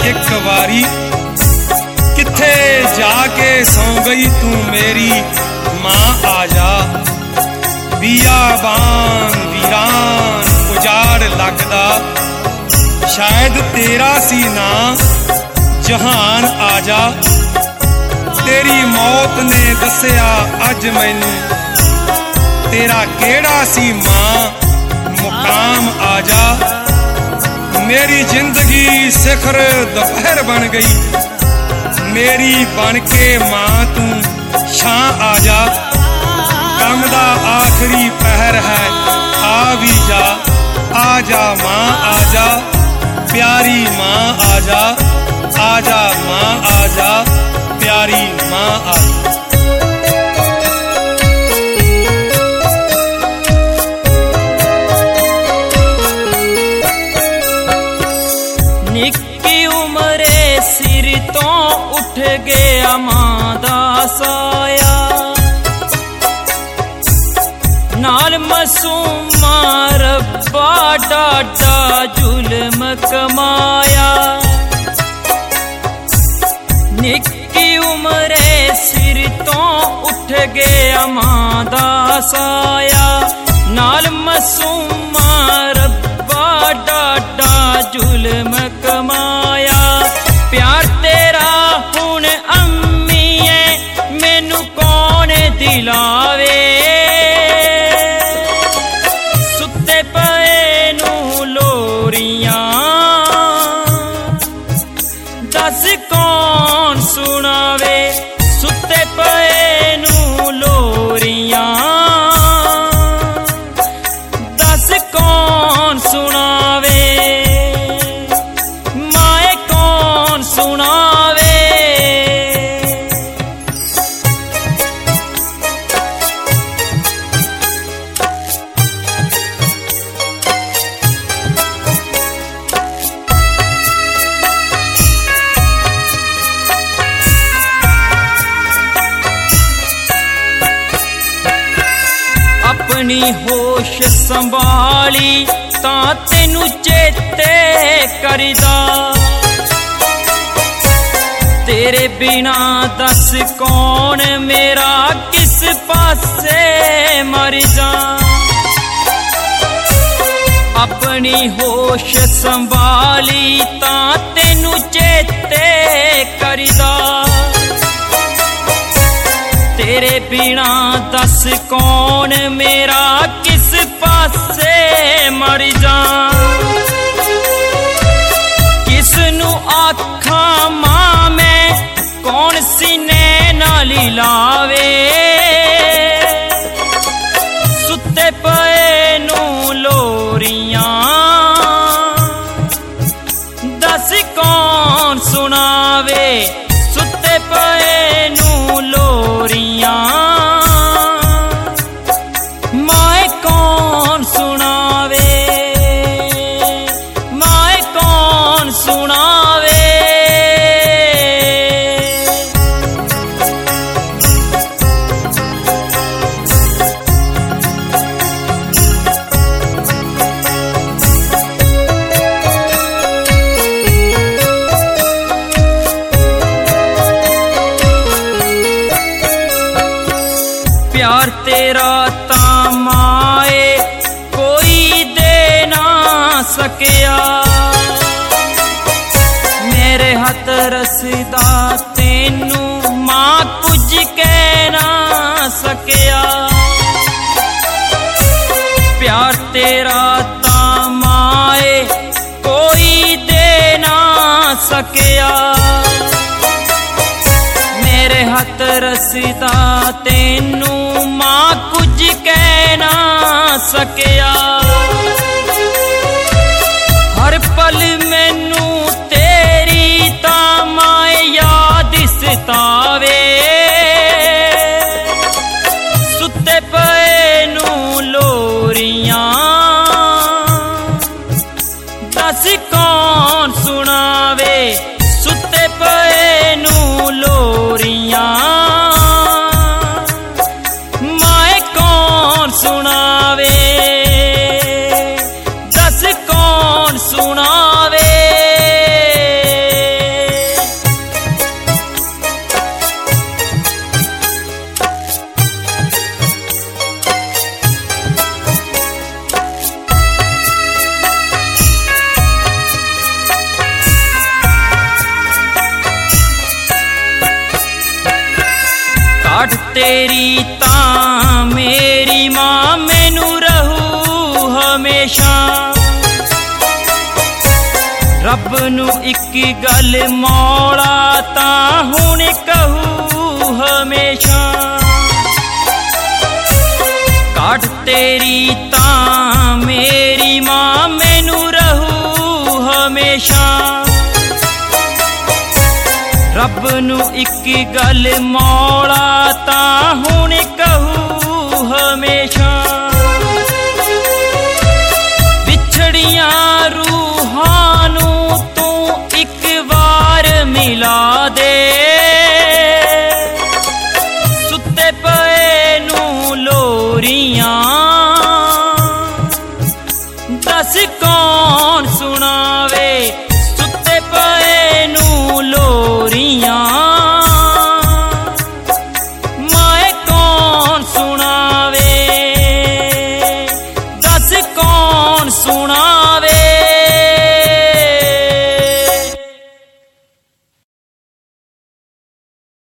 एक वारी किथे जाके सौ गई तू मेरी मां आजा। बियाबान वीरान उजाड़ लगदा शायद तेरा सी ना जहान आजा। तेरी मौत ने दसिया अज मैनू तेरा केड़ा सी मां मुकाम आजा। मेरी जिंदगी सिखर दोपहर बन गई मेरी बन के मां तू छां आजा। कम दा आखिरी पहर है आ भी जा। आजा मां आजा प्यारी मां आजा। आजा मां आजा प्यारी मां आजा। निक्की उमरे सिर तो उठ गया मां दा साया। नाल मासूमा रब्बा डाडा जुल्म कमाया। निक्की उमरे सिर तो उठ गया मां दा साया। नाल मासूमा रब्बा डाडा जुल्म कमाया। प्यार तेरा हुण अम्मी है मैनू कौन दिलावे। सुते पए नू लोरियां दस कौन सुनावे। सुते पए नू लोरियां दस कौन सुनावे। सुनावे अपनी होश संभाली तां तेनू चेते करदा। तेरे बिना दस कौन मेरा किस पासे मर जा। अपनी होश संभाली तां तेनू चेते करदा। तेरे बिना दस कौन मेरा किस पासे मर जा। किसनू आखा मां मैं कौन सीने नाली लावे। सुते पए नू लोरियां दस कौन सुनावे। सुते पए नू लोरियां माए कौन सुनावे। माए कौन सुनावे। प्यार तेरा तामाए कोई दे ना सकिया। मेरे हथ रसदा तेनू मां कुछ कह ना सकिया। प्यार तेरा तामाए कोई दे ना सकिया। मेरे हथ रसदा तेनू मां कुछ कह ना सकिया। हर पल मैनू तेरी तां माए याद सतावे। सुते पए नू लोरियां दस कौन सुनावे। सुते पए नू लोरियां माए कौन सुनावे। दस कौन सुनावे। तेरी तां मेरी मां मैनू रहू हमेशा। रब नू इक गल मौला तां हुण कहू हमेशा। काट तेरी तां मेरी मां मैनू रहू हमेशा। रब नू इक गल मौला तां हुण कहू हमेशा। विछड़ियां रूहां नू तू इक बार मिला दे। सुते पए नू लोरियां दस